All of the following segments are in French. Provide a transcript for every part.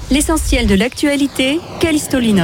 L'essentiel de l'actualité, Callisto Lina.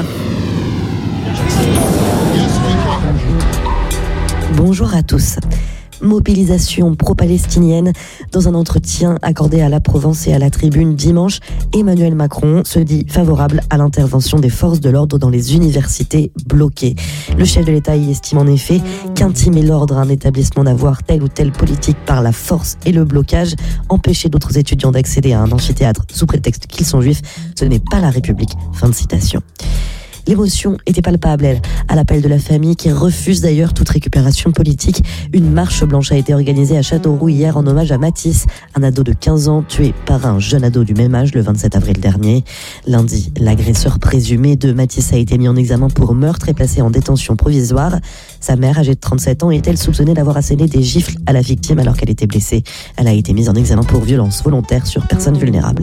Bonjour à tous. Mobilisation pro-palestinienne. Dans un entretien accordé à la Provence et à la Tribune dimanche, Emmanuel Macron se dit favorable à l'intervention des forces de l'ordre dans les universités bloquées. Le chef de l'État y estime en effet qu'intimer l'ordre à un établissement d'avoir telle ou telle politique par la force et le blocage, empêcher d'autres étudiants d'accéder à un amphithéâtre sous prétexte qu'ils sont juifs, ce n'est pas la République. Fin de citation. L'émotion était palpable, à l'appel de la famille qui refuse d'ailleurs toute récupération politique. Une marche blanche a été organisée à Châteauroux hier en hommage à Mathis, un ado de 15 ans tué par un jeune ado du même âge le 27 avril dernier. Lundi, l'agresseur présumé de Mathis a été mis en examen pour meurtre et placé en détention provisoire. Sa mère, âgée de 37 ans, est-elle soupçonnée d'avoir asséné des gifles à la victime alors qu'elle était blessée. Elle a été mise en examen pour violence volontaire sur personne vulnérable.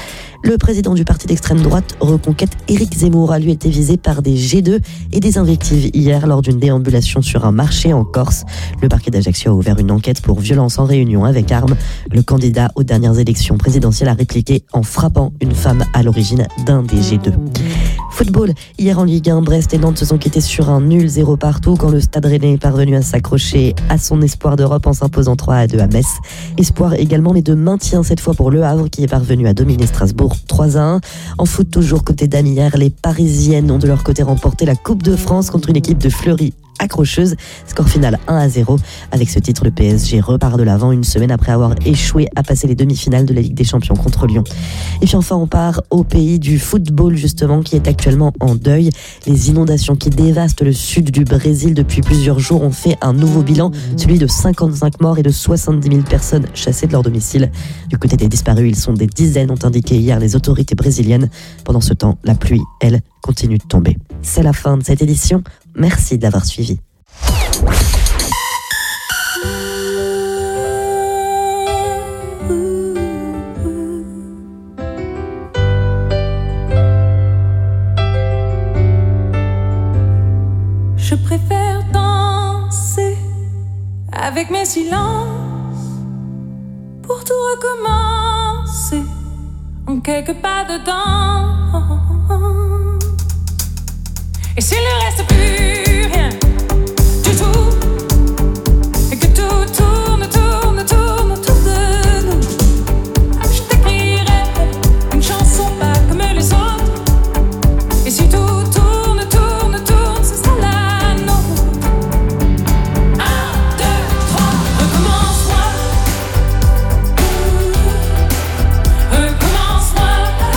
Le président du parti d'extrême droite Reconquête, Éric Zemmour, a lui été visé par des G2 et des invectives hier lors d'une déambulation sur un marché en Corse. Le parquet d'Ajaccio a ouvert une enquête pour violence en réunion avec armes. Le candidat aux dernières élections présidentielles a répliqué en frappant une femme à l'origine d'un des G2. Football, hier en Ligue 1, Brest et Nantes se sont quittés sur un nul 0 partout quand le Stade Rennais est parvenu à s'accrocher à son espoir d'Europe en s'imposant 3-2 à Metz. Espoir également, mais de maintien cette fois pour Le Havre qui est parvenu à dominer Strasbourg 3-1. En foot, toujours côté dames hier, les Parisiennes ont de leur côté remporté la Coupe de France contre une équipe de Fleury accrocheuse. Score final 1-0. Avec ce titre, le PSG repart de l'avant une semaine après avoir échoué à passer les demi-finales de la Ligue des Champions contre Lyon. Et puis enfin, on part au pays du football justement qui est actuellement en deuil. Les inondations qui dévastent le sud du Brésil depuis plusieurs jours ont fait un nouveau bilan, celui de 55 morts et de 70 000 personnes chassées de leur domicile. Du côté des disparus, ils sont des dizaines, ont indiqué hier les autorités brésiliennes. Pendant ce temps, la pluie, elle, continue de tomber. C'est la fin de cette édition. Merci de l'avoir suivi. Je préfère danser avec mes silences pour tout recommencer en quelques pas dedans. Et s'il ne reste plus rien du tout, et que tout tourne autour de nous, je t'écrirai une chanson pas comme les autres. Et si tout tourne, ce sera la nôtre. 1, 2, 3, recommence-moi. Recommence-moi.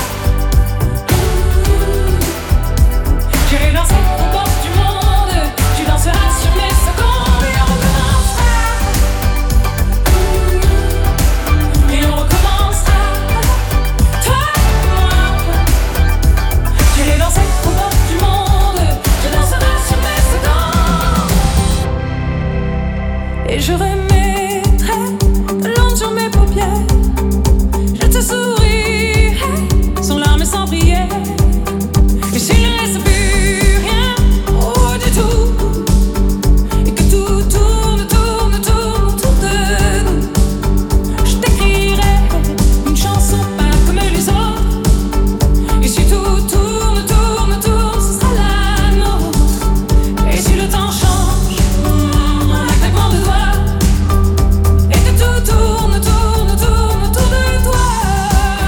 J'irai danser aux portes du monde. Tu danseras sur mes secondes. Et on recommencera. Et on recommencera. Toi et moi. J'irai danser aux portes du monde. Tu danseras sur mes secondes. Et je remettrai de l'encre sur mes paupières. Je te sourirai sans larmes et sans prière. Et s'il ne reste plus rien, oh du tout, et que tout tourne autour de nous, je t'écrirai une chanson pas comme les autres. Et si tout tourne, ce sera la nôtre. Et si le temps change, en un claquement de doigts, et que tout tourne autour de toi.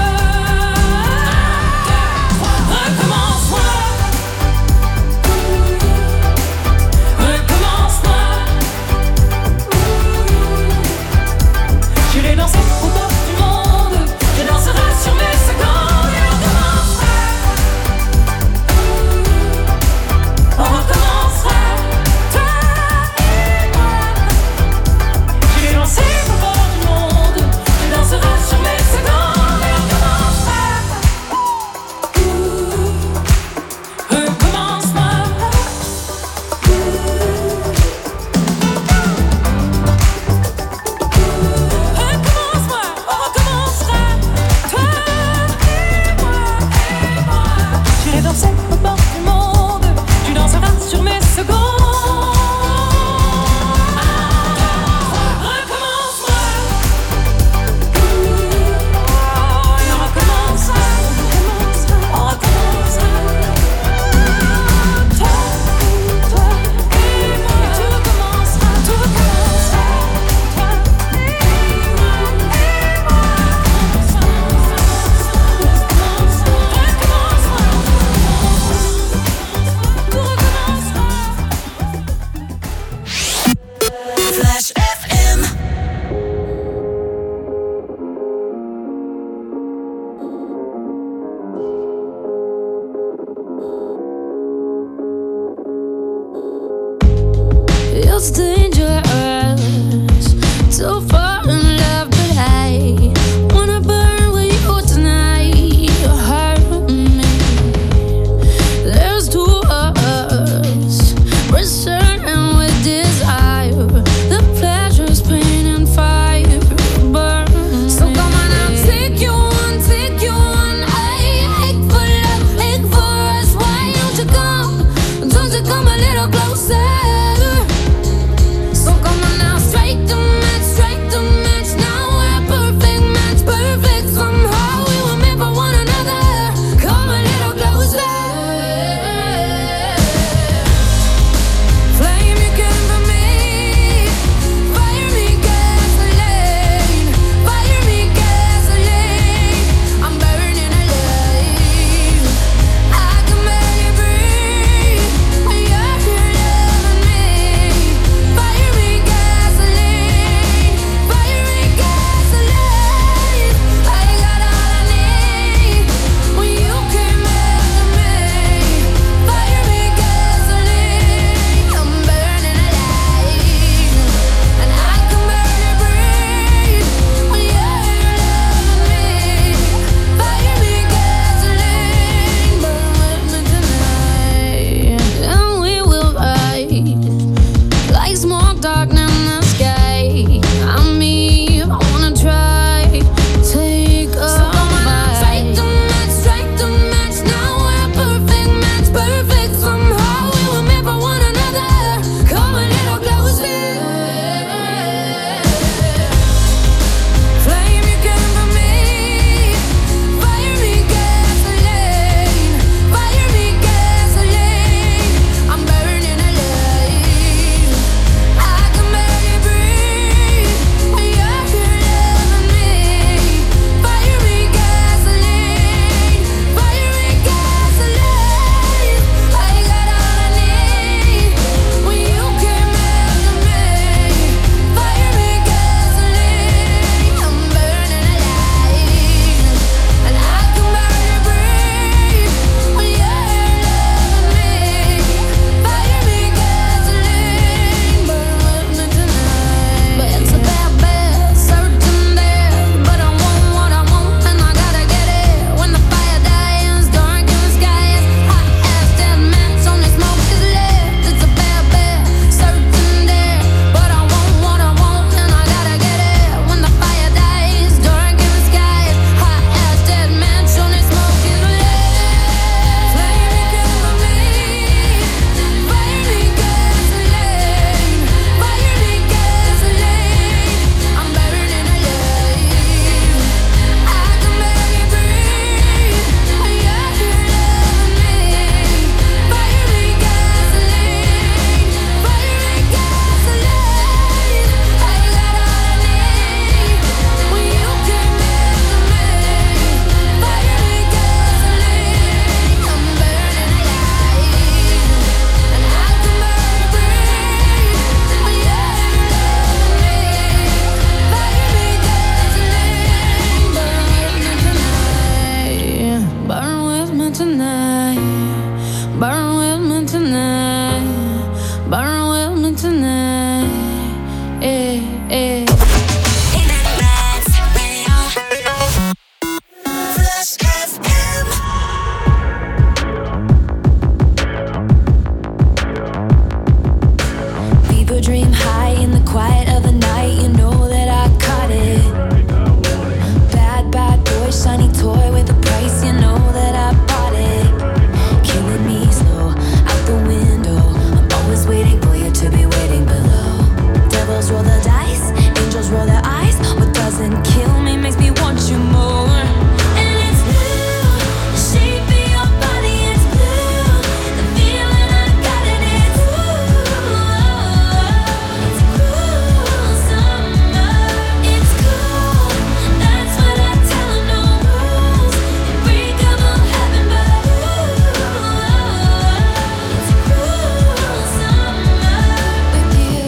Devils roll their eyes. What doesn't kill me makes me want you more. And it's blue, the shape of your body is blue. The feeling I got it is it's cool summer. It's cool, that's what I tell 'em, no rules. Unbreakable heaven, but it's cool summer with you.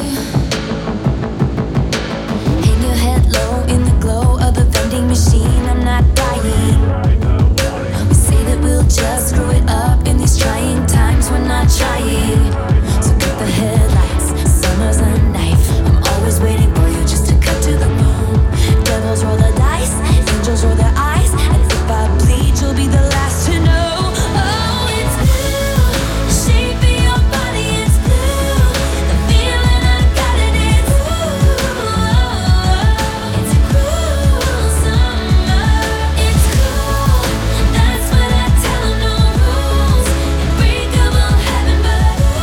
Hang your head low in the glow of the vending machine. I'm not dying. We say that we'll just screw it up in these trying times. We're not trying. So cut the headlights. Summer's a knife. I'm always waiting for you just to cut to the bone. Devils roll the dice. Angels roll their eyes. And if I bleed, you'll be the last to know. Oh, it's blue. The shape of your body is blue. The feeling I got it is it's cool summer. It's cool. That's what I tell 'em, no rules. Unbreakable heaven, but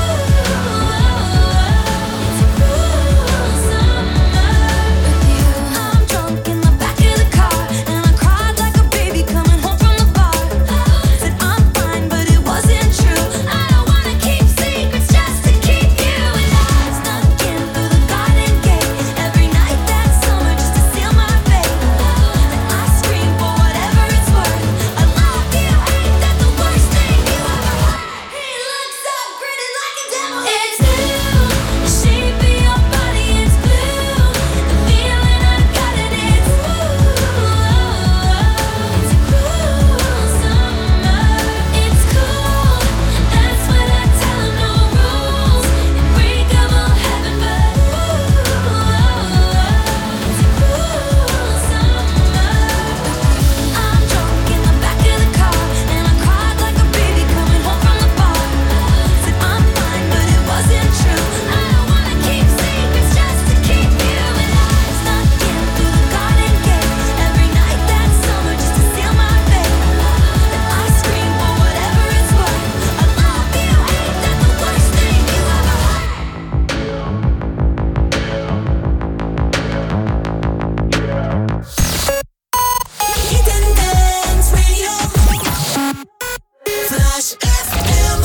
it's cool summer with you. I'm drunk in the back of the car, and I cried like a baby coming home from the bar. Said I'm fine, but it wasn't true. I don't wanna keep secrets just to keep you. And I snuck in through the garden gate every night that summer just to seal my fate. Then I scream for whatever it's worth. I love you, ain't that the worst thing you ever heard? He looks up, grinning like a devil. It's blue, the shape of your body is blue. The feeling I got it is it's cool summer. It's cool, that's what I tell 'em, no rules. Unbreakable heaven, but it's cool summer. I'm drunk in the back of the car, and I cried like a baby coming home from the bar. Said I'm fine, but it wasn't true. I don't wanna keep secrets just to keep you. And I snuck in through the garden gate every night that summer just to seal my fate. Then I scream for whatever it's worth. I love you, ain't that the worst thing you ever heard? Hidden Dance Radio. Flash FM.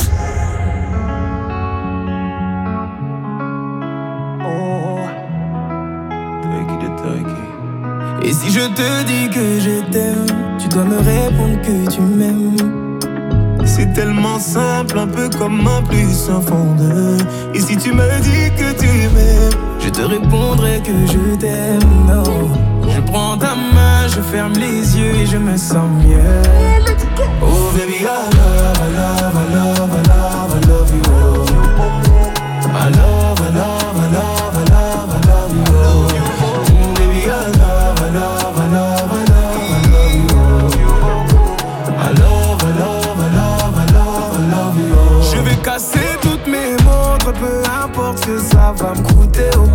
Et si je te dis que je t'aime, tu dois me répondre que tu m'aimes. C'est tellement simple, un peu comme un plus un fond de. Et si tu me dis que tu m'aimes, je te répondrai que je t'aime. Non, je prends ta main, je ferme les yeux et je me sens mieux. Oh baby, I love, I love, I love, I love, I love you. I love, I love, I love, I love, I love you. Oh baby, I love, I love, I love, I love, I love you. I love, I love, I love, I love, I love you. Je vais casser toutes mes montres, peu importe ce que ça va me coûter. Oh.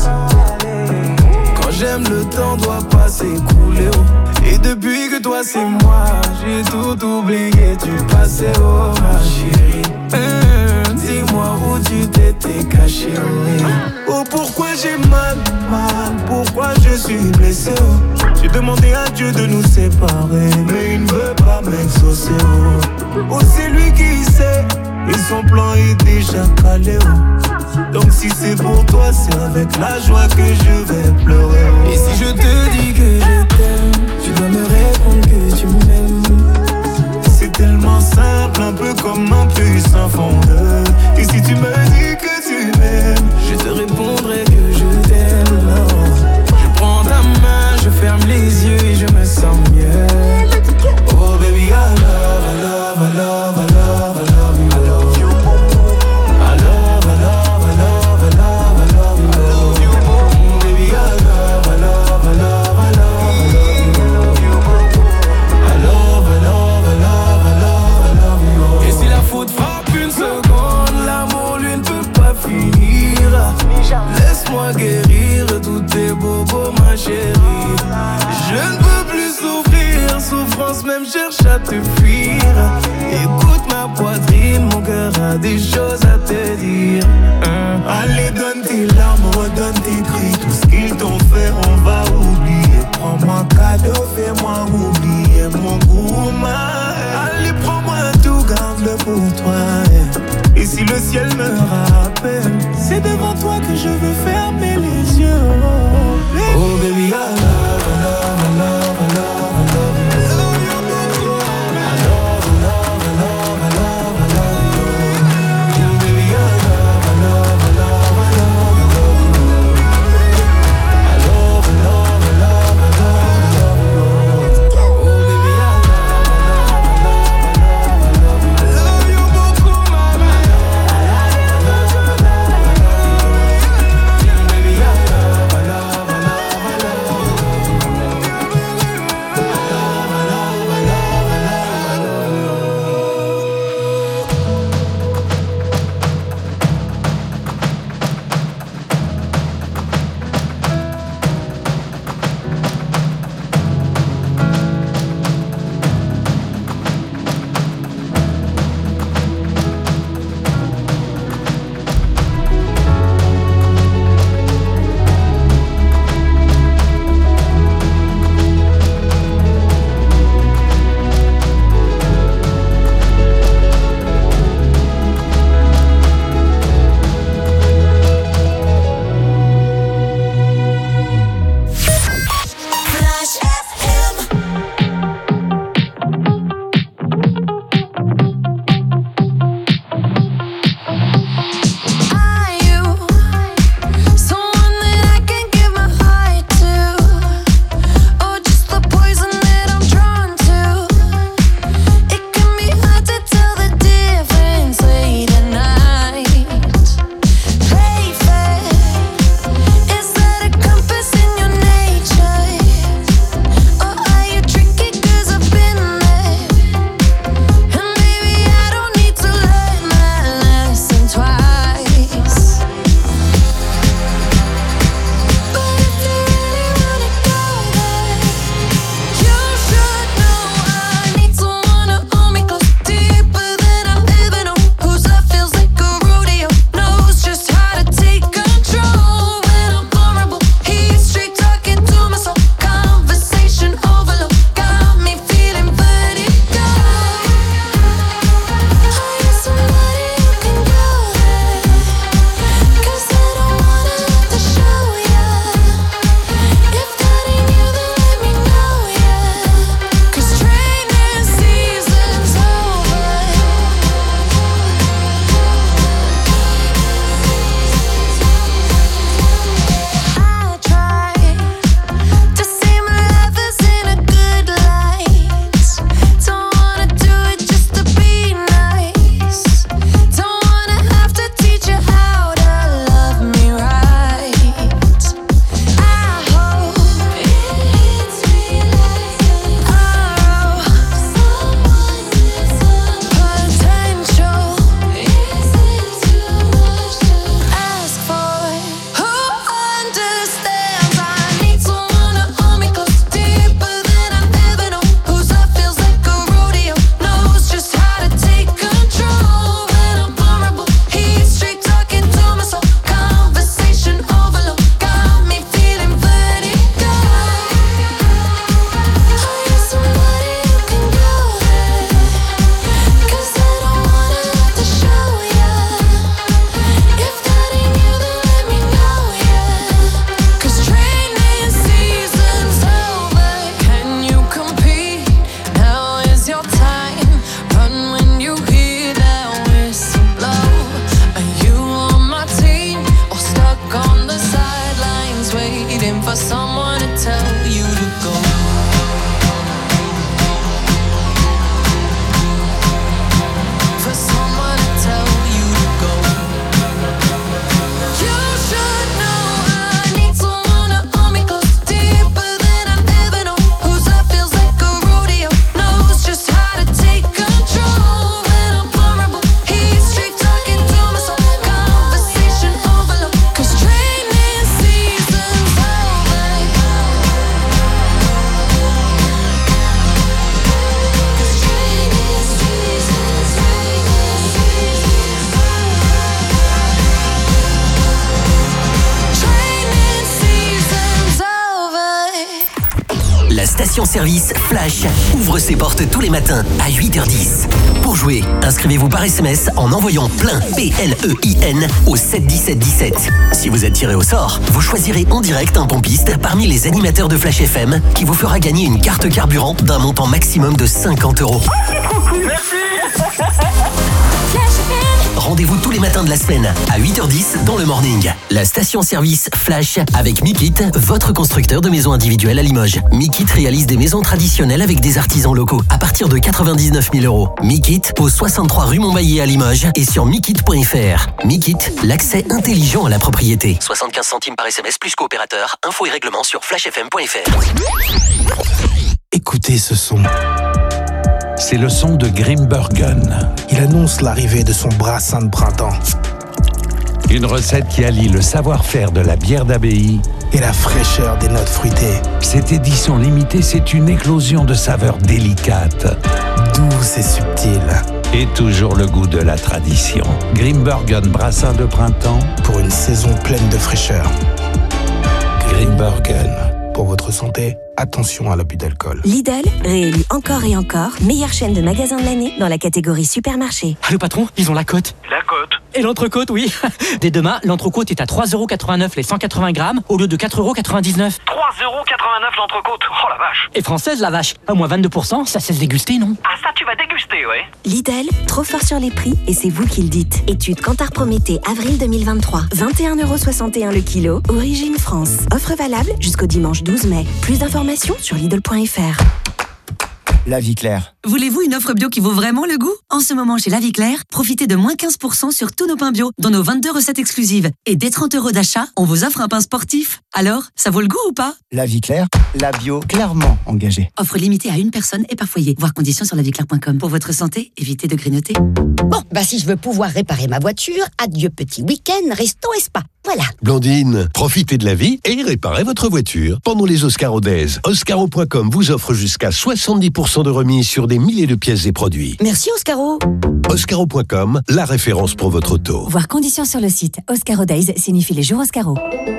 Quand j'aime, le temps doit pas s'écouler. Oh. Et depuis que toi c'est moi, j'ai tout oublié du passé. Oh ma chérie, dis-moi où tu t'étais caché. Oh pourquoi j'ai mal, pourquoi je suis blessé. Oh. J'ai demandé à Dieu de nous séparer, mais il ne veut pas m'exaucer. Oh c'est lui qui sait, et son plan est déjà calé. Oh. Donc si c'est pour toi, c'est avec la joie que je vais pleurer. Oh. Et si je te dis que je t'aime, tu dois me répondre que tu m'aimes. C'est tellement simple, un peu comme un plus un fond de. Et si tu me dis que tu m'aimes, je te répondrai que je t'aime. Non. Je prends ta main, je ferme les yeux et je me sens mieux. Oh baby, I love, I love, I love, I love, I love you. I love you. I love, I love, I love, I love, I love you. Baby, I love, I love, I love, I love, I love you. I love, I love, I love, I love, I love you. Et si la faute frappe une seconde, l'amour lui ne peut pas finir. Laisse-moi guérir tous tes bobos, ma chérie. Je ne peux plus souffrir, souffrance même cherche à te fuir. Écoute ma poitrine, mon cœur a des choses à te dire. Allez donne tes larmes, redonne tes cris, tout ce qu'il tout on fait, on va oublier. Prends-moi cadeau, fais-moi oublier mon goût, allez, prends-moi tout, garde-le pour toi. Et si le ciel me rappelle, c'est devant toi que je veux fermer les yeux. Oh baby, I love, I love, I love, I love, I love you. I love you, I love, I love, I love, I love, I love you. Oh baby, I love, I love, I love, I love, I love you. I love, I love, I love, I love, I love you. Oh baby, I love, I love, I love, I love, I love you. I love you beaucoup, mama. I love, I love, I love, I love you. La station-service Flash ouvre ses portes tous les matins à 8h10. Pour jouer, inscrivez-vous par SMS en envoyant plein PLEIN au 71717. Si vous êtes tiré au sort, vous choisirez en direct un pompiste parmi les animateurs de Flash FM qui vous fera gagner une carte carburant d'un montant maximum de 50 €. Rendez-vous tous les matins de la semaine à 8h10 dans le morning. La station-service Flash avec Mikit, votre constructeur de maisons individuelles à Limoges. Mikit réalise des maisons traditionnelles avec des artisans locaux à partir de 99 000 €. Mikit au 63 rue Montmagny à Limoges et sur mikit.fr. Mikit, l'accès intelligent à la propriété. 75 centimes par SMS plus coopérateur. Infos et règlements sur flashfm.fr. Écoutez ce son. C'est le son de Grimbergen. Il annonce l'arrivée de son brassin de printemps. Une recette qui allie le savoir-faire de la bière d'abbaye et la fraîcheur des notes fruitées. Cette édition limitée, c'est une éclosion de saveurs délicates, douces et subtiles. Et toujours le goût de la tradition. Grimbergen brassin de printemps pour une saison pleine de fraîcheur. Grimbergen. Pour votre santé, attention à l'abus d'alcool. Lidl, réélu encore et encore, meilleure chaîne de magasins de l'année dans la catégorie supermarché. Allô patron, ils ont la cote. La cote. Et l'entrecôte, oui. Dès demain, l'entrecôte est à 3,89 € les 180 grammes au lieu de 4,99 €. 3,89 € l'entrecôte. Oh la vache. Et française la vache. À moins 22%, ça cesse déguster, non? Ah ça tu vas déguster, ouais. Lidl, trop fort sur les prix et c'est vous qui le dites. Étude Kantar Prométhée, avril 2023. 21,61 € le kilo. Origine France. Offre valable jusqu'au dimanche 12 mai. Plus d'informations sur Lidl.fr. La Vie Claire. Voulez-vous une offre bio qui vaut vraiment le goût? En ce moment, chez La Vie Claire, profitez de moins 15% sur tous nos pains bio, dont nos 22 recettes exclusives. Et dès 30 € d'achat, on vous offre un pain sportif. Alors, ça vaut le goût ou pas? La Vie Claire, la bio clairement engagée. Offre limitée à une personne et par foyer. Voir conditions sur laviclaire.com. Pour votre santé, évitez de grignoter. Bon, si je veux pouvoir réparer ma voiture, adieu petit week-end, resto et spa. Voilà. Blandine, profitez de la vie et réparez votre voiture. Pendant les Oscaro Days, Oscaro.com vous offre jusqu'à 70% de remise sur des milliers de pièces et produits. Merci Oscaro. Oscaro.com, la référence pour votre auto. Voir conditions sur le site. Oscaro Days signifie les jours Oscaro.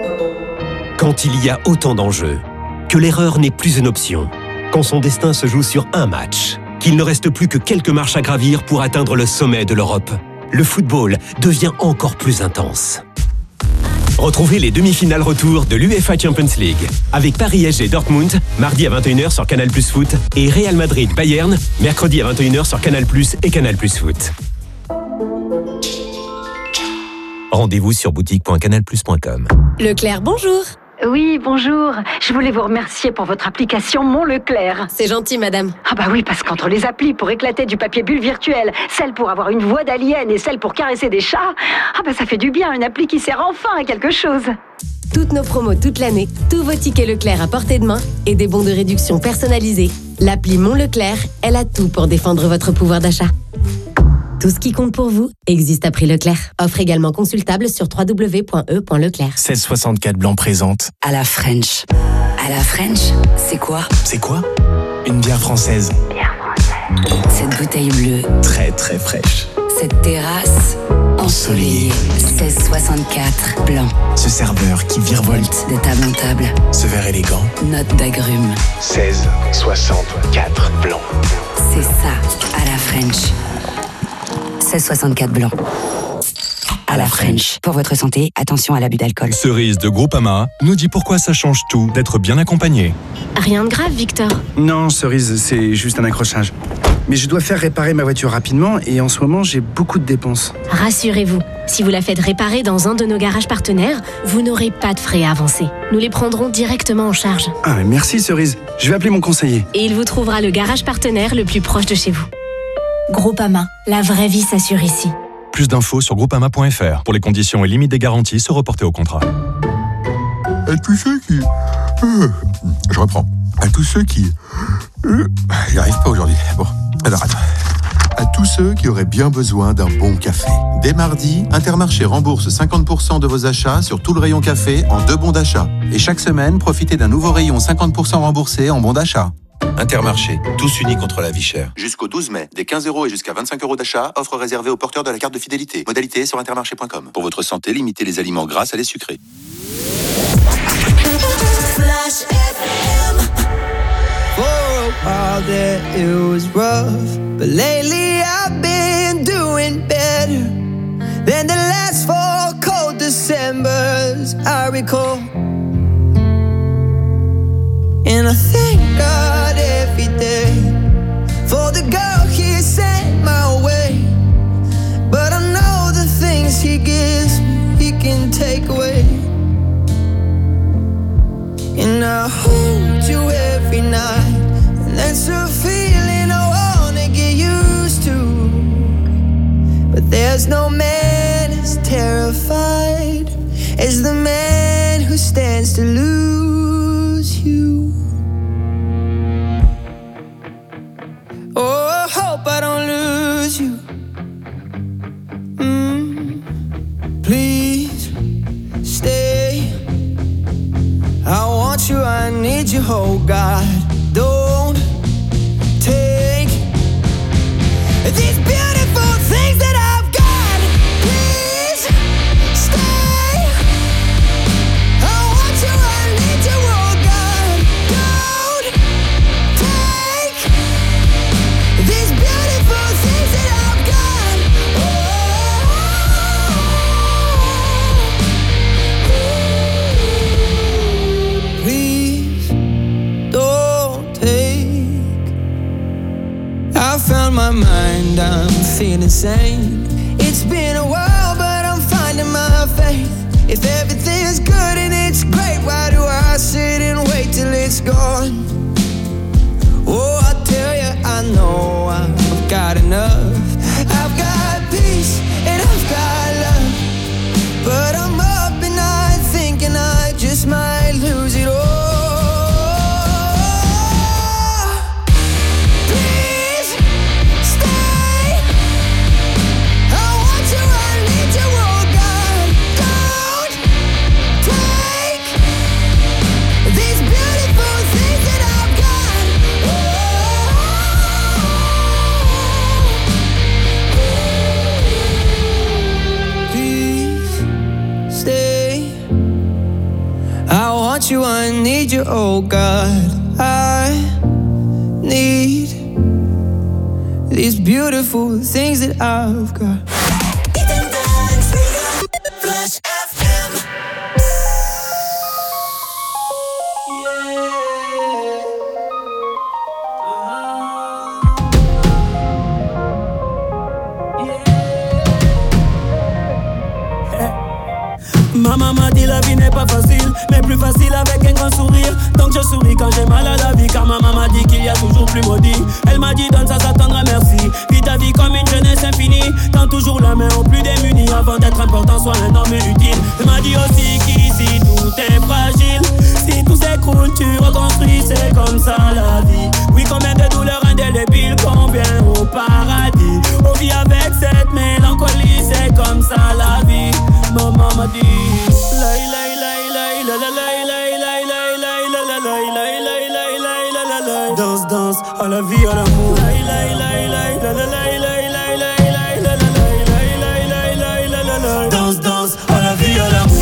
Quand il y a autant d'enjeux, que l'erreur n'est plus une option, quand son destin se joue sur un match, qu'il ne reste plus que quelques marches à gravir pour atteindre le sommet de l'Europe, le football devient encore plus intense. Retrouvez les demi-finales retour de l'UEFA Champions League avec Paris-SG Dortmund, mardi à 21h sur Canal+ Foot et Real Madrid-Bayern, mercredi à 21h sur Canal+ et Canal+ Foot. Rendez-vous sur boutique.canalplus.com. Leclerc, bonjour. Oui, bonjour. Je voulais vous remercier pour votre application Mon Leclerc. C'est gentil, madame. Ah bah oui, parce qu'entre les applis pour éclater du papier bulle virtuel, celle pour avoir une voix d'alien et celle pour caresser des chats, ça fait du bien, une appli qui sert enfin à quelque chose. Toutes nos promos toute l'année, tous vos tickets Leclerc à portée de main et des bons de réduction personnalisés. L'appli Mon Leclerc, elle a tout pour défendre votre pouvoir d'achat. Tout ce qui compte pour vous existe à prix Leclerc. Offre également consultable sur www.e.leclerc. 1664 Blanc présente. À la French. À la French, c'est quoi? C'est quoi? Une bière française. Bière française. Cette bouteille bleue. Très très fraîche. Cette terrasse ensoleillée. 1664 Blanc. Ce serveur qui virevolte. De table en table. Ce verre élégant. Note d'agrumes. 1664 Blanc. C'est ça, à la French. 1664 Blanc. À la French. Pour votre santé, attention à l'abus d'alcool. Cerise de Groupama nous dit pourquoi ça change tout d'être bien accompagné. Rien de grave, Victor. Non, Cerise, c'est juste un accrochage. Mais je dois faire réparer ma voiture rapidement et en ce moment, j'ai beaucoup de dépenses. Rassurez-vous, si vous la faites réparer dans un de nos garages partenaires, vous n'aurez pas de frais à avancer. Nous les prendrons directement en charge. Ah, mais merci Cerise. Je vais appeler mon conseiller. Et il vous trouvera le garage partenaire le plus proche de chez vous. Groupama, la vraie vie s'assure ici. Plus d'infos sur groupama.fr. Pour les conditions et limites des garanties, se reporter au contrat. À tous ceux qui... je reprends. À tous ceux qui... J'y arrive pas aujourd'hui. Bon, alors attends. À tous ceux qui auraient bien besoin d'un bon café. Dès mardi, Intermarché rembourse 50% de vos achats sur tout le rayon café en 2 bons d'achat. Et chaque semaine, profitez d'un nouveau rayon 50% remboursé en bons d'achat. Intermarché, tous unis contre la vie chère. Jusqu'au 12 mai, des 15 € et jusqu'à 25 € d'achat, offre réservée aux porteurs de la carte de fidélité. Modalité sur intermarché.com. Pour votre santé, limitez les aliments gras à les sucrés. Flash FM. out there it was rough, but lately I've been doing better than the last 4 cold Decembers I recall. And I thank God every day for the girl He sent my way. But I know the things He gives me, He can take away. And I hold you every night, and that's a feeling I wanna get used to. But there's no man as terrified as the man who stands to lose you. Oh, I hope I don't lose you. Please stay. I want you, I need you, oh God. Don't take these beautiful things that I've got. Please stay. I want you, I need you, oh God. Don't take these beautiful things that I've got. Please don't take. I found my mind, I'm feeling sane. It's been a while, but I'm finding my faith. If everything's good and it's great, why do I sit and wait till it's gone? Oh, I tell you, I know I've got enough. I've got peace and I've got love, but I'm up at night thinking I just might lose it all. Please stay. I want you, I need you, oh God. Don't take these beautiful things that I've got. Please stay. I want you, I need you, oh God. I need these beautiful things that I've got. Flash FM. Ma maman dit la vie n'est pas facile, mais plus facile avec un grand sourire. Donc je souris quand j'ai mal à la vie, car ma maman dit qu'il y a toujours plus maudit. Elle m'a dit donne ça, ça t'endra merci. Vis ta vie comme une jeunesse infinie. Tends toujours la main aux plus démunis, avant d'être important, sois un homme utile. Elle m'a dit aussi qu'ici tout est fragile. Si tout s'écroule, tu reconstruis, c'est comme ça la vie. Oui, combien de douleurs indélébiles, combien au paradis. On vit avec cette mélancolie, c'est comme ça la vie. Maman m'a dit danse, danse, à la vie, à l'amour. Danse, danse, à la vie, à l'amour.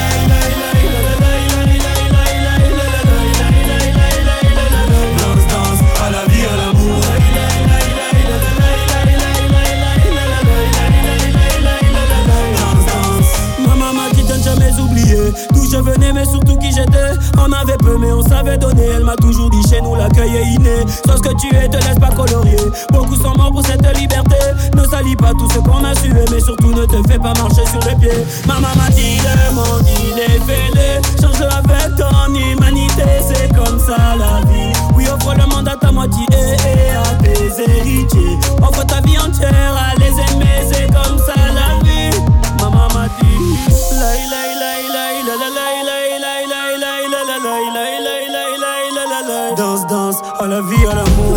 Danse, danse, à la vie, à l'amour. Maman m'a dit de ne jamais oublier d'où je venais, mais surtout qui j'étais. On avait peu, mais on savait donner. Elle m'a toujours dit chez nous l'accueil est inné. Sauf ce que tu es, te laisse pas colorier. Beaucoup sont morts pour cette liberté. Ne salis pas tout ce qu'on a sué, mais surtout ne te fais pas marcher sur les pieds. Maman m'a dit le monde il est fêlé. Change-le avec ton humanité, c'est comme ça la vie. Oui, offre le monde à ta moitié et à tes héritiers. Offre ta vie entière à les aimer, c'est comme ça la vie. Maman m'a dit danse, danse, à la vie, à l'amour.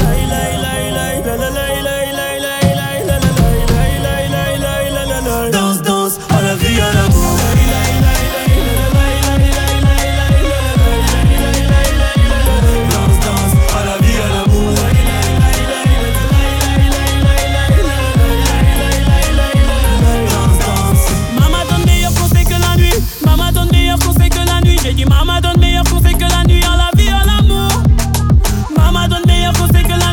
Danse, danse, à la vie, à l'amour. Danse, danse, à la vie, à l'amour. Danse, danse. Maman donne meilleur conseil que la nuit. Maman donne meilleur conseil que la nuit. J'ai dit maman donne meilleur conseil que la nuit. À la vie, à l'amour. Maman donne meilleur conseil que la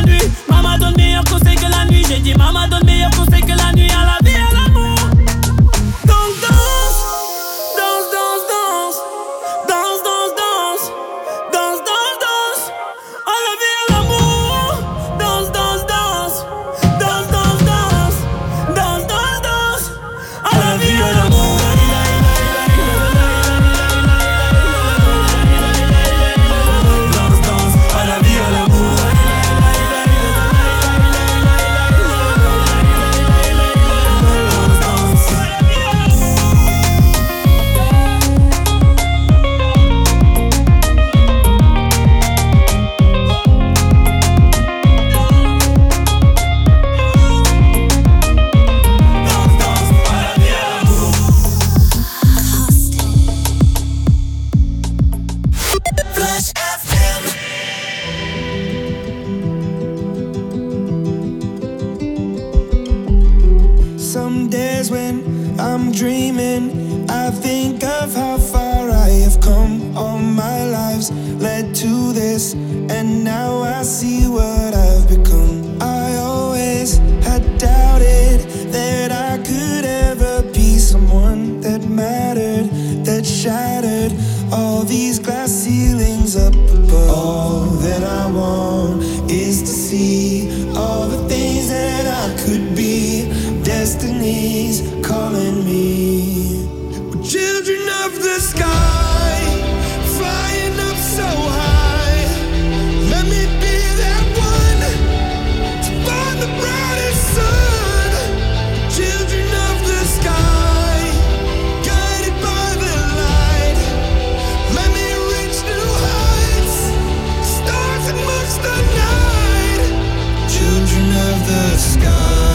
I'm dreaming, I think of how far I have come. All my lives led to this, and now I see what I've become. I always had doubted that I could ever be someone that mattered, that shattered all these glass ceilings up above. All that I want is to see all the things that I could be. Destiny's calling me. We're children of the sky, flying up so high. Let me be that one to find the brightest sun. Children of the sky, guided by the light. Let me reach new heights, stars amongst the night. Children of the sky.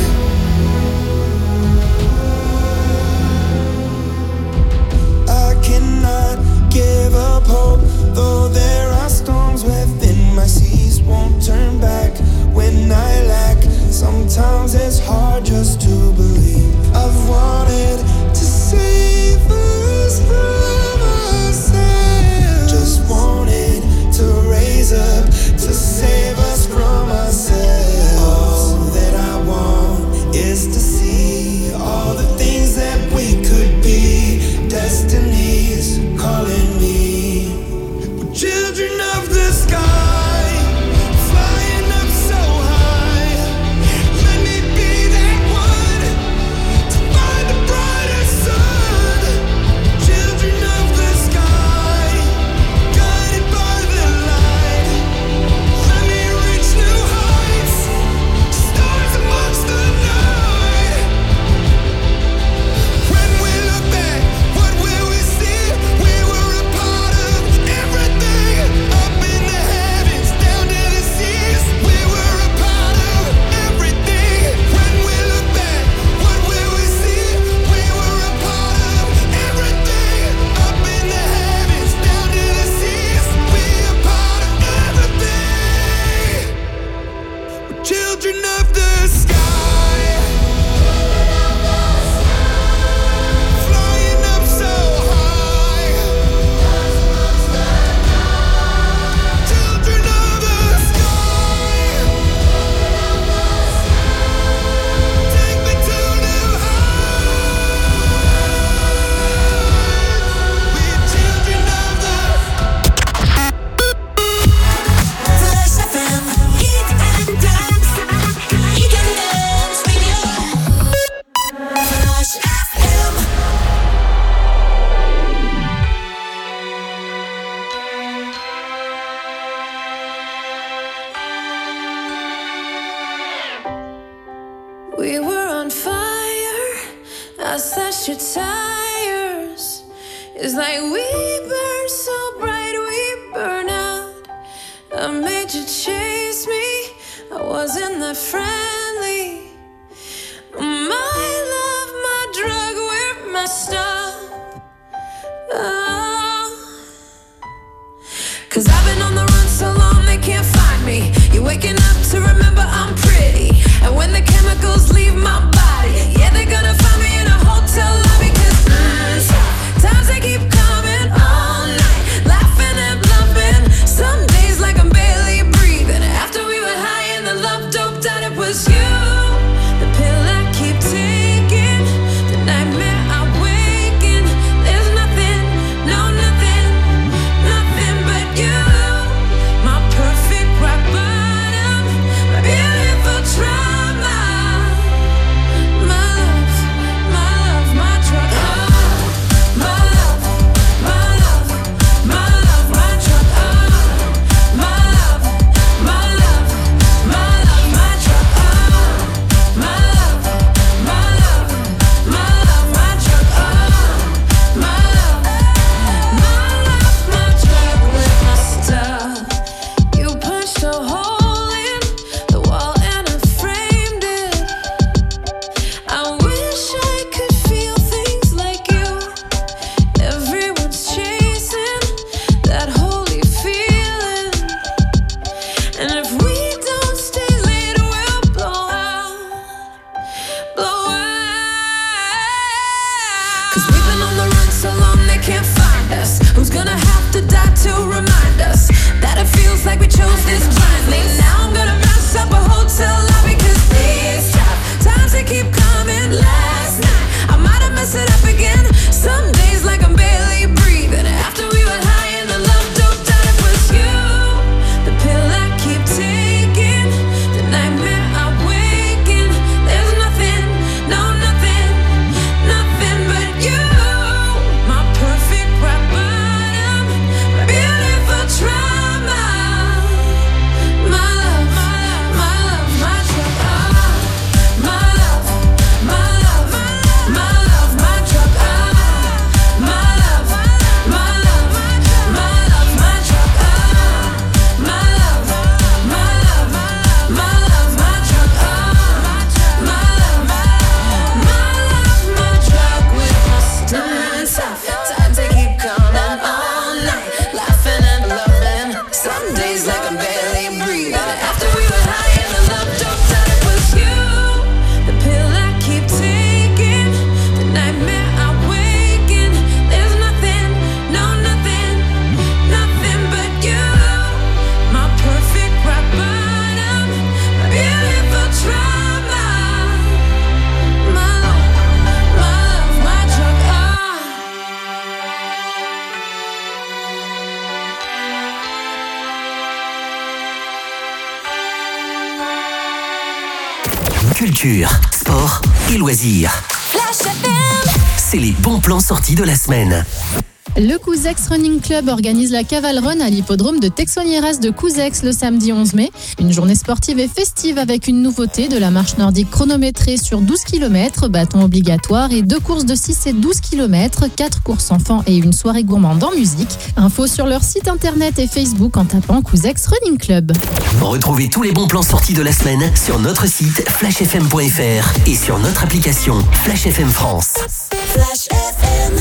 Give up hope, though there are storms within my seas. Won't turn back when I lack. Sometimes it's hard just to believe. I've wanted to save us from ourselves. Just wanted to raise up to save us from ourselves. All that I want is to see all the things that we could be. Destiny's calling me. We're children of the sky, flying up so high. Let me be that one to find the brightest sun. Children of the sky, guided by the light. Let me reach new heights, stars amongst the night. When we look back, what will we see? We were a part of everything, up in the heavens, down to the seas. We were a part of everything. When we look back, what will we see? We were a part of everything, up in the heavens, down to the seas. We are part of everything. We're children of the sky, flying up so high. Children of the sky, take me to new heights. We're children of the Flash FM, Heat and Dance. Heat and Dance Radio. Flash FM. We were on fire, I slashed your tires. It's like we burn so bright, we burn out. I made you chase me, I wasn't that friendly. My love, my drug, we're messed up. Oh. 'Cause I've been on the run so long they can't find me. You're waking up to remember I'm pretty. And when the chemicals leave my body, yeah, they're gonna find me in a hotel lobby. 'Cause times they keep coming all night, laughing and bluffing. Some days like I'm barely breathing. After we were high and the love doped out, it was you. The pill I keep taking, the nightmare I wake in. There's nothing, no nothing, nothing but you. My perfect rock bottom, my beautiful trauma. culture, sport et loisirs. Flash FM. C'est les bons plans sortis de la semaine. Le Couzex Running Club organise la Cavale Run à l'hippodrome de Texonieras de Couzex le samedi 11 mai. Une journée sportive et festive avec une nouveauté, de la marche nordique chronométrée sur 12 km, bâton obligatoire et 2 courses de 6 et 12 km, 4 courses enfants et une soirée gourmande en musique. Info sur leur site internet et Facebook en tapant Couzex Running Club. Retrouvez tous les bons plans sortis de la semaine sur notre site flashfm.fr et sur notre application Flash FM France. Flash FM.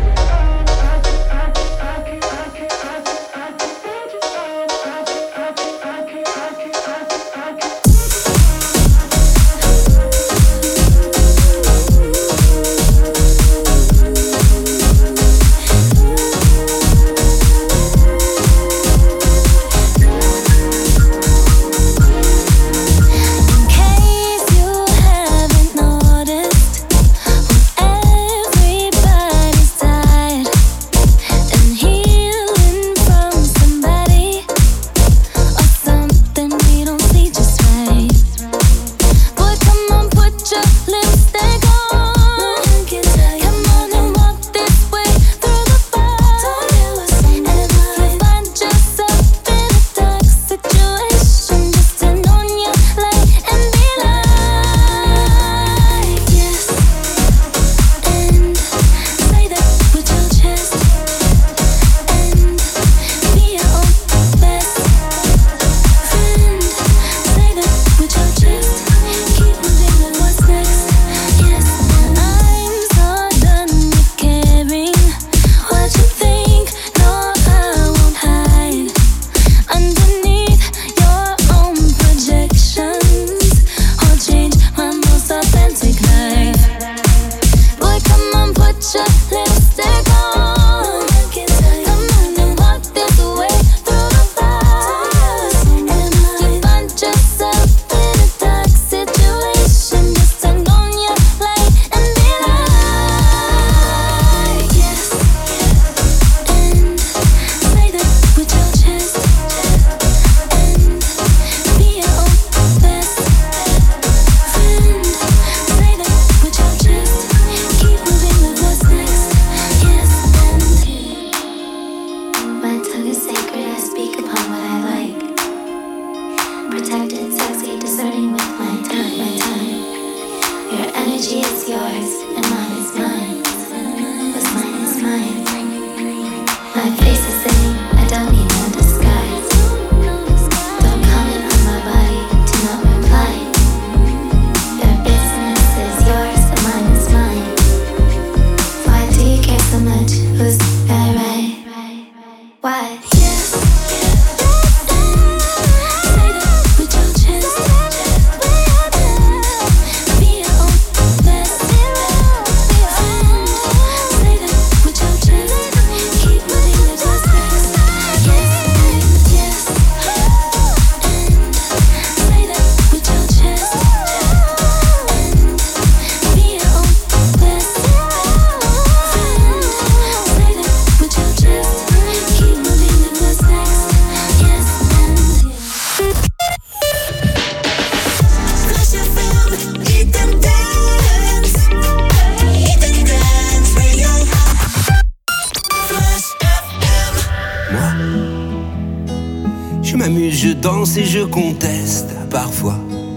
Et je conteste parfois.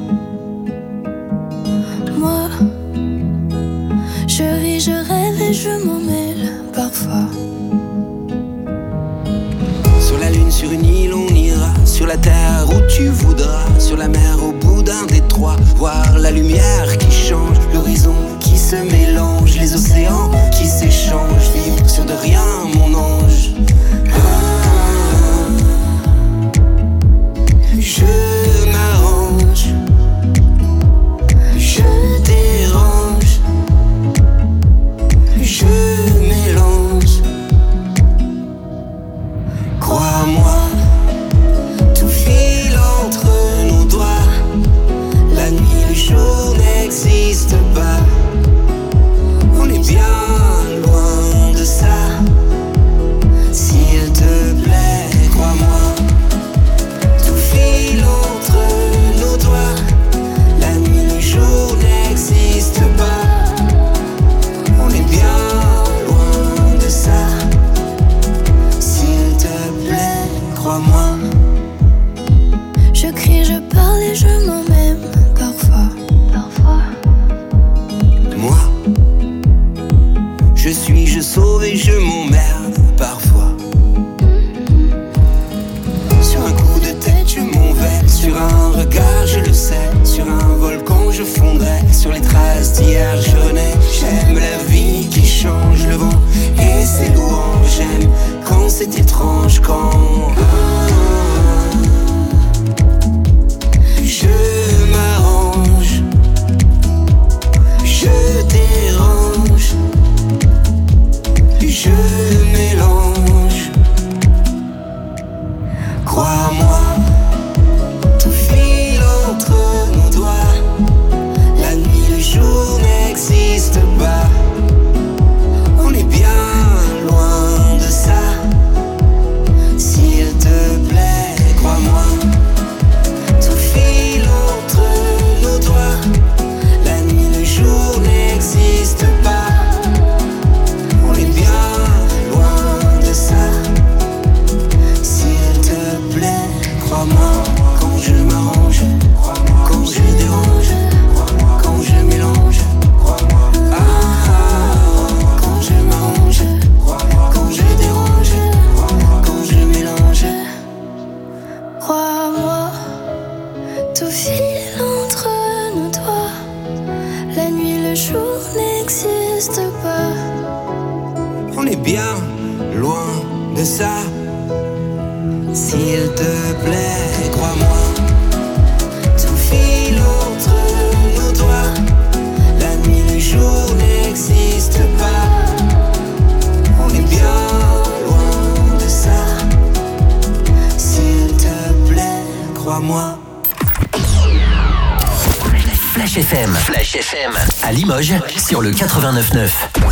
Moi, je ris, je rêve et je m'en mêle parfois. Sur la lune, sur une île, on ira. Sur la terre où tu voudras. Sur la mer, au bout d'un détroit. Voir la lumière qui change, l'horizon qui se mélange, les océans qui s'échangent. Vivre sur de rien, mon ange. Je m'arrange, je dérange, je mélange. Crois-moi, tout file entre Crois-moi. Je crie, je parle et je m'en même parfois. Moi, je suis, je sauve et je m'emmerde parfois. Sur un coup de tête je m'en vais, sur un regard je le sais, sur un volcan je fondrai, sur les traces d'hier je renais. J'aime la vie qui change, le vent et ses louanges. J'aime quand c'est étrange, quand je m'arrange, je dérange, je mélange. Crois-moi, tout file entre nos doigts. La nuit, le jour n'existe pas. On est bien loin de ça. S'il te plaît, crois-moi. Tout file entre nos doigts. La nuit, le jour n'existe pas. On est bien loin de ça. S'il te plaît, crois-moi. Quand je m'arrange, quand je dérange, quand je mélange. Quand je m'arrange, quand je dérange, quand je mélange. Crois-moi, tout file entre nos doigts. La nuit, le jour n'existe pas. On est bien loin de ça. S'il te plaît, crois-moi. Tout file entre nos doigts. La nuit, le jour n'existe pas. On est bien loin de ça. S'il te plaît, crois-moi. Flash FM. Flash FM. À Limoges, sur le 89.9.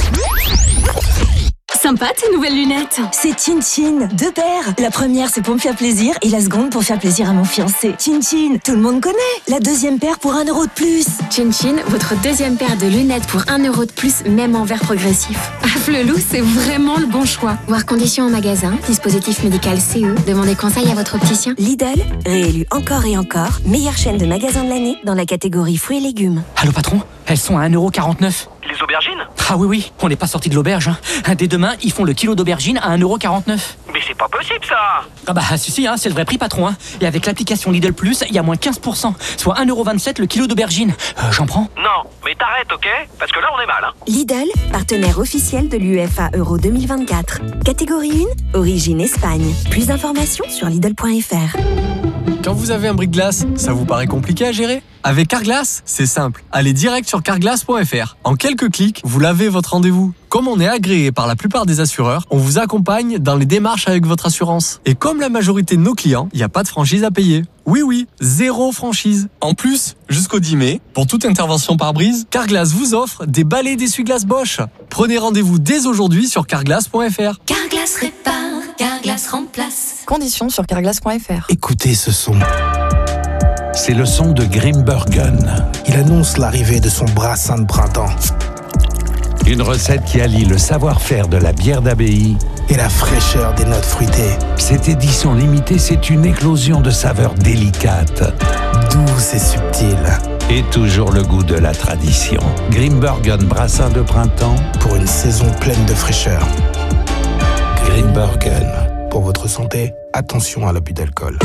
Sympa tes nouvelles lunettes. C'est Chin Chin, 2 paires. La première c'est pour me faire plaisir et la seconde pour faire plaisir à mon fiancé. Chin Chin, tout le monde connaît. La deuxième paire pour 1 euro de plus. Chin Chin, votre deuxième paire de lunettes pour 1 euro de plus, même en verre progressif. Ah, Flelou, c'est vraiment le bon choix. Voir conditions en magasin, dispositif médical CE. Demandez conseil à votre opticien. Lidl, réélu encore et encore, meilleure chaîne de magasins de l'année dans la catégorie fruits et légumes. Allô patron, elles sont à 1,49 €. Les aubergines? Ah oui, on n'est pas sorti de l'auberge. Dès demain, ils font le kilo d'aubergine à 1,49 €. Mais c'est pas possible ça! Ah bah si, c'est le vrai prix patron. Et avec l'application Lidl Plus, il y a moins 15%, soit 1,27 € le kilo d'aubergine. J'en prends? Non, mais t'arrêtes, ok? Parce que là on est mal, hein. Lidl, partenaire officiel de l'UEFA Euro 2024. Catégorie 1, origine Espagne. Plus d'informations sur Lidl.fr. Quand vous avez un bris-de-glace, ça vous paraît compliqué à gérer? Avec Carglass, c'est simple. Allez direct sur carglass.fr. En quelques clics, vous lavez votre rendez-vous. Comme on est agréé par la plupart des assureurs, on vous accompagne dans les démarches avec votre assurance. Et comme la majorité de nos clients, il n'y a pas de franchise à payer. Oui, 0 franchise. En plus, jusqu'au 10 mai, pour toute intervention par brise, Carglass vous offre des balais d'essuie-glace Bosch. Prenez rendez-vous dès aujourd'hui sur carglass.fr. Carglass répare, Carglass remplace. Conditions sur carglass.fr. Écoutez ce son. C'est le son de Grimbergen. Il annonce l'arrivée de son brassin de printemps. Une recette qui allie le savoir-faire de la bière d'abbaye et la fraîcheur des notes fruitées. Cette édition limitée, c'est une éclosion de saveurs délicates, douces et subtiles. Et toujours le goût de la tradition. Grimbergen brassin de printemps pour une saison pleine de fraîcheur. Grimbergen. Pour votre santé, attention à l'abus d'alcool.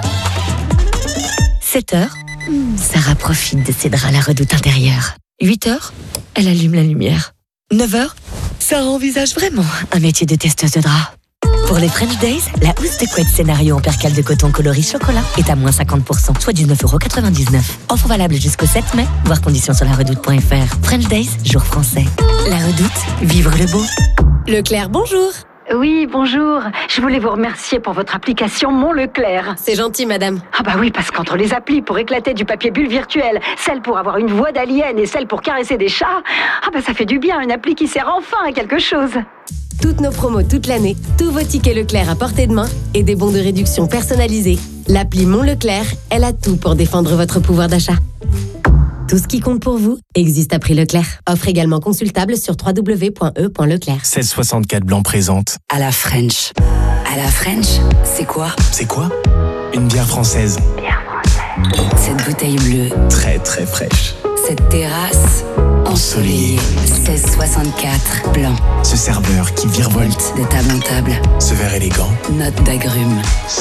7h, Sarah profite de ses draps à la redoute intérieure. 8h, elle allume la lumière. 9h, Sarah envisage vraiment un métier de testeuse de draps. Pour les French Days, la housse de couette scénario en percale de coton coloris chocolat est à moins 50%, soit 19,99 €. Offre valable jusqu'au 7 mai, voir conditions sur laredoute.fr. French Days, jour français. La Redoute, vivre le beau. Leclerc, bonjour. Oui, bonjour. Je voulais vous remercier pour votre application Mon Leclerc. C'est gentil, madame. Ah bah oui, parce qu'entre les applis pour éclater du papier bulle virtuel, celle pour avoir une voix d'alien et celle pour caresser des chats, ah bah ça fait du bien, une appli qui sert enfin à quelque chose. Toutes nos promos toute l'année, tous vos tickets Leclerc à portée de main et des bons de réduction personnalisés. L'appli Mon Leclerc, elle a tout pour défendre votre pouvoir d'achat. Tout ce qui compte pour vous existe à prix Leclerc. Offre également consultable sur www.e.leclerc. 1664 Blanc présente À la French. À la French, c'est quoi? C'est quoi? Une bière française. Cette bouteille bleue, Très très fraîche. cette terrasse ensoleillée. 1664 blanc, Ce serveur qui virevolte. de table en table, Ce verre élégant. note d'agrumes.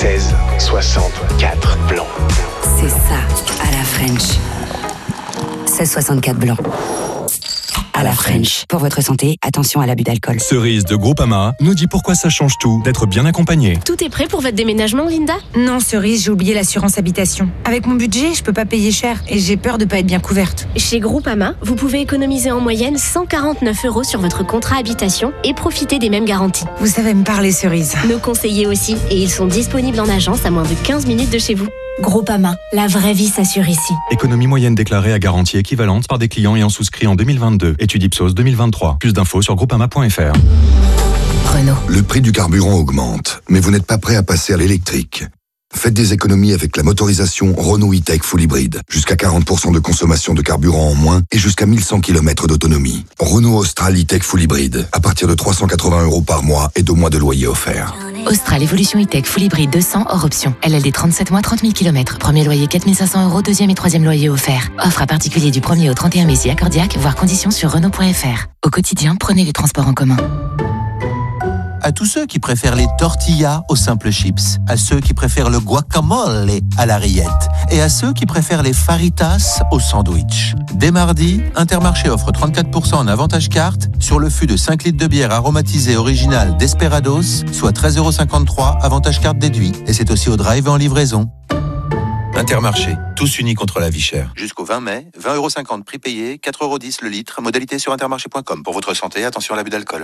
1664 blanc. C'est ça, à la French. 1664 blanc. À la French. Pour votre santé, attention à l'abus d'alcool. Cerise de Groupama nous dit pourquoi ça change tout d'être bien accompagné. Tout est prêt pour votre déménagement, Linda? Non, Cerise, j'ai oublié l'assurance habitation. Avec mon budget, je peux pas payer cher et j'ai peur de pas être bien couverte. Chez Groupama, vous pouvez économiser en moyenne 149 € sur votre contrat habitation et profiter des mêmes garanties. Vous savez me parler, Cerise. Nos conseillers aussi, et ils sont disponibles en agence à moins de 15 minutes de chez vous. Groupama, la vraie vie s'assure ici. Économie moyenne déclarée à garantie équivalente par des clients ayant souscrit en 2022. Étude Ipsos 2023. Plus d'infos sur groupama.fr. Renault. Le prix du carburant augmente, mais vous n'êtes pas prêt à passer à l'électrique. Faites des économies avec la motorisation Renault E-Tech Full Hybrid. Jusqu'à 40% de consommation de carburant en moins et jusqu'à 1100 km d'autonomie. Renault Austral E-Tech Full Hybrid. À partir de 380 € par mois et 2 mois de loyer offerts. Austral Evolution E-Tech Full Hybrid 200 hors option. LLD 37 mois, 30 000 km. Premier loyer 4 500 €, deuxième et troisième loyer offert. Offre à particulier du 1er au 31 mai si accordiaque, voire conditions sur Renault.fr. Au quotidien, prenez les transports en commun. À tous ceux qui préfèrent les tortillas aux simples chips, à ceux qui préfèrent le guacamole à la rillette et à ceux qui préfèrent les faritas au sandwich. Dès mardi, Intermarché offre 34% en avantage carte sur le fût de 5 litres de bière aromatisée originale Desperados, soit 13,53 € avantage carte déduit. Et c'est aussi au drive et en livraison. Intermarché, tous unis contre la vie chère. Jusqu'au 20 mai, 20,50 € prix payé, 4,10 € le litre, modalité sur intermarché.com. Pour votre santé, attention à l'abus d'alcool.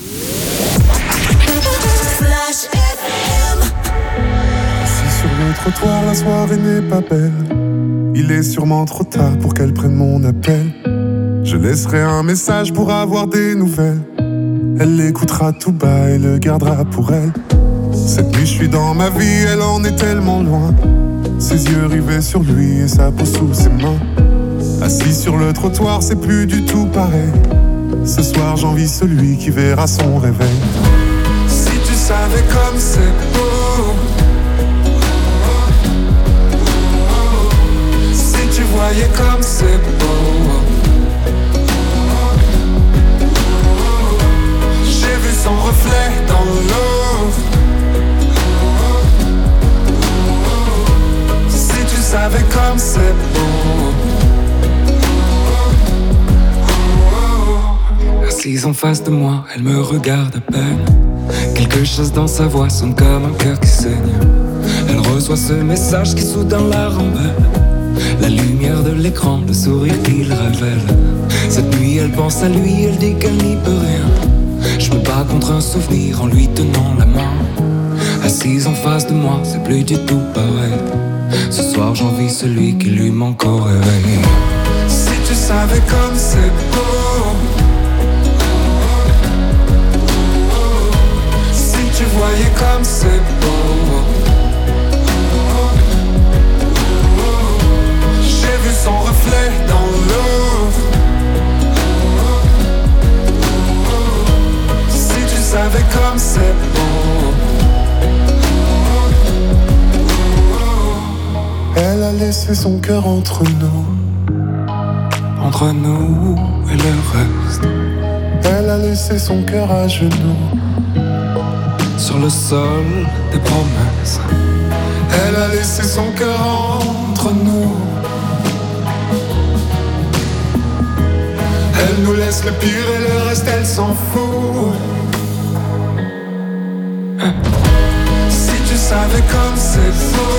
Assis sur le trottoir, la soirée n'est pas belle. Il est sûrement trop tard pour qu'elle prenne mon appel. Je laisserai un message pour avoir des nouvelles. Elle l'écoutera tout bas et le gardera pour elle. Cette nuit je suis dans ma vie, elle en est tellement loin. Ses yeux rivés sur lui et sa peau sous ses mains. Assis sur le trottoir, c'est plus du tout pareil. Ce soir j'envie celui qui verra son réveil. Si tu savais comme c'est beau, si tu voyais comme c'est beau. J'ai vu son reflet dans l'eau. Si tu savais comme c'est beau. Assise en face de moi, elle me regarde à peine. Quelque chose dans sa voix sonne comme un cœur qui saigne. Elle reçoit ce message qui soudain la rembelle. La lumière de l'écran, le sourire qu'il révèle. Cette nuit elle pense à lui, elle dit qu'elle n'y peut rien. Je me bats contre un souvenir en lui tenant la main. Assise en face de moi, c'est plus du tout pareil. Ce soir j'envie celui qui lui manque au réveil. Si tu savais comme c'est beau. Tu voyais comme c'est beau. J'ai vu son reflet dans l'eau. Si tu savais comme c'est beau. Elle a laissé son cœur entre nous et le reste. Elle a laissé son cœur à genoux sur le sol des promesses. Elle a laissé son cœur entre nous. Elle nous laisse le pire et le reste elle s'en fout. Si tu savais comme c'est beau.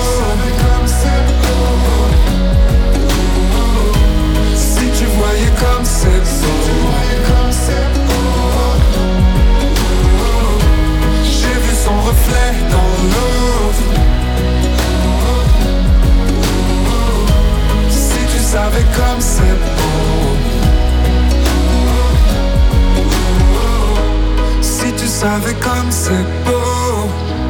Si tu voyais comme c'est beau. Son reflet dans l'eau. Si tu savais comme c'est beau. Si tu savais comme c'est beau.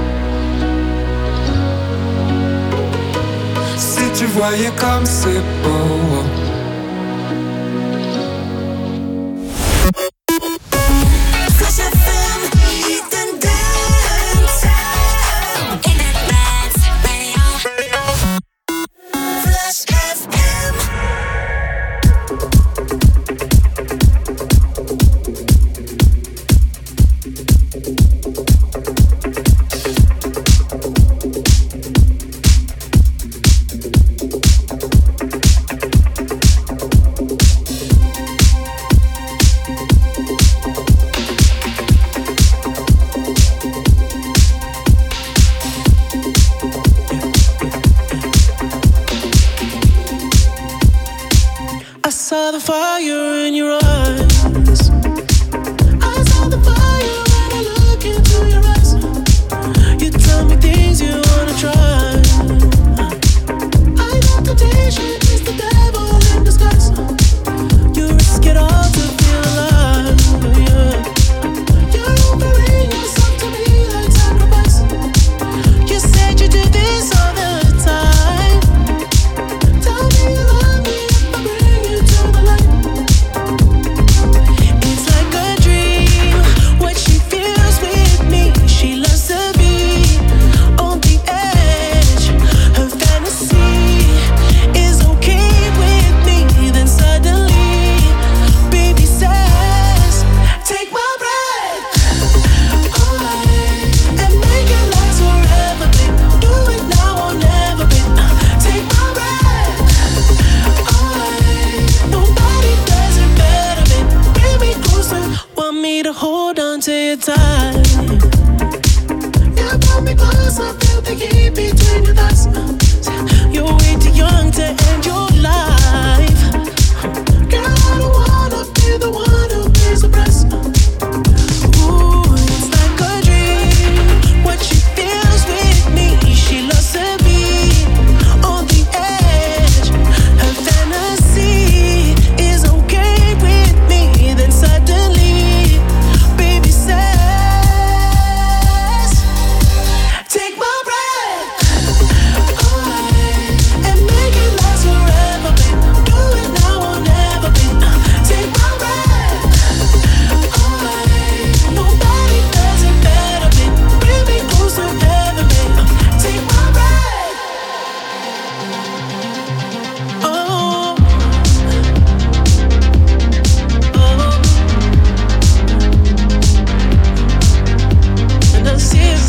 Si tu voyais comme c'est beau. saw the fire in your eyes. I saw the fire when I look into your eyes. You tell me things you wanna try. I know temptation is the devil in disguise. You risk it all to feel alive, yeah. You're offering yourself to me like sacrifice. You said you do this all the time. Tell me you love me if I bring you to the light. It's like a dream, what she feels with me. She loves to be on the edge. Her fantasy is okay with me. Then suddenly, baby says, take my breath away and make it last forever, babe. Do it now or never, babe. Take my breath away. Nobody does it better, babe. Bring me closer, want me to hold on to you tight. You brought me closer, feel the heat between your thighs. You're way too young to end your life. Girl, I don't wanna be the one who pays the price. Ooh, it's like a dream, what she feels with me. She loves to be on the edge. Her fantasy is okay with me. Then suddenly, baby says, take my breath away and make it last forever, babe. Do it now or never, babe. Take my breath away. Nobody does it better, babe. Bring me closer, ever, babe. Take my breath. Oh, and I see it.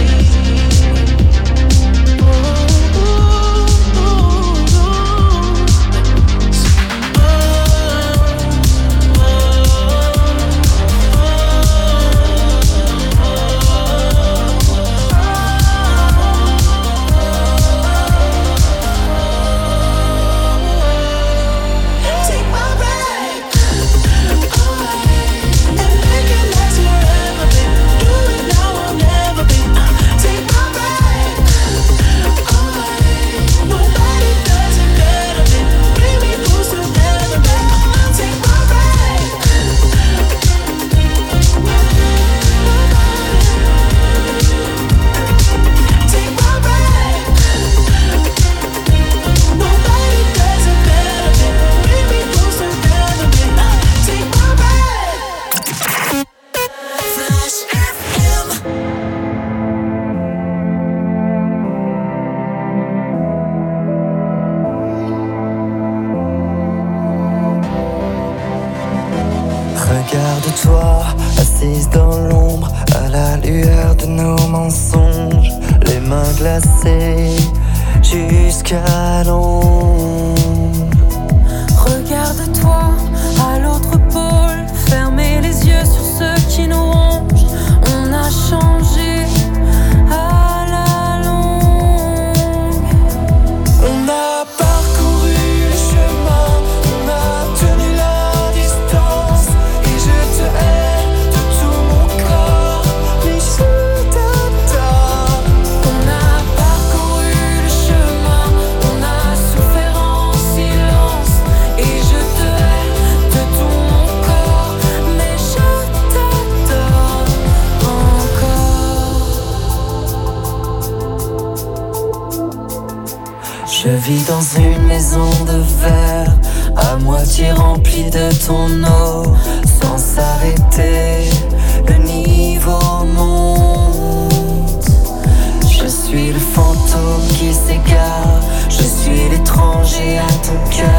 Take my breath away and make it last forever, babe. Do it now or never, babe. Take my breath away. Nobody does it better, babe. Bring me closer, ever, babe. Take my breath. Take my breath. Nobody does it better, babe. Bring me closer, ever, babe. Take my breath. Flash FM. Regarde-toi, assise dans l'ombre, à la lueur de nos mensonges, les mains glacées jusqu'à l'ombre. Regarde-toi à l'autre pôle, fermez les yeux sur ceux qui nous rongent. On a changé à la longue. On a parcouru le chemin, on a tenu la distance, et je te hais de tout mon corps, mais je t'adore. On a parcouru le chemin, on a souffert en silence, et je te hais de tout mon corps, mais je t'adore encore. Je vis dans une maison de verre, à moitié remplie de ton eau, sans s'arrêter, le niveau monte. Je suis le fantôme qui s'égare, je suis l'étranger à ton cœur.